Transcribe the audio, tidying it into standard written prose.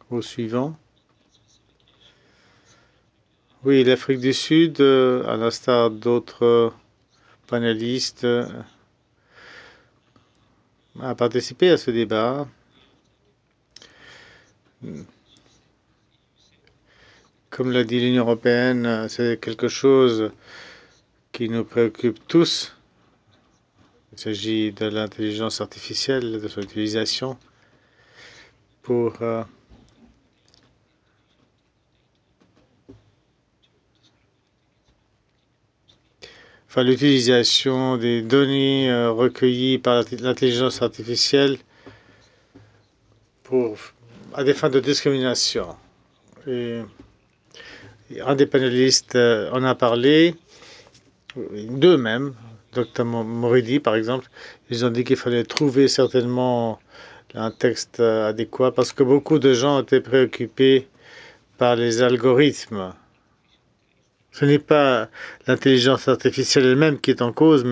Au suivant. Oui, l'Afrique du Sud, à l'instar d'autres panélistes, a participé à ce débat. Comme l'a dit l'Union européenne, c'est quelque chose qui nous préoccupe tous. Il s'agit de l'intelligence artificielle, de son utilisation pour l'utilisation des données recueillies par l'intelligence artificielle à des fins de discrimination. Et un des panélistes en a parlé, deux même, Dr Moridi par exemple. Ils ont dit qu'il fallait trouver certainement un texte adéquat parce que beaucoup de gens étaient préoccupés par les algorithmes. Ce n'est pas l'intelligence artificielle elle-même qui est en cause,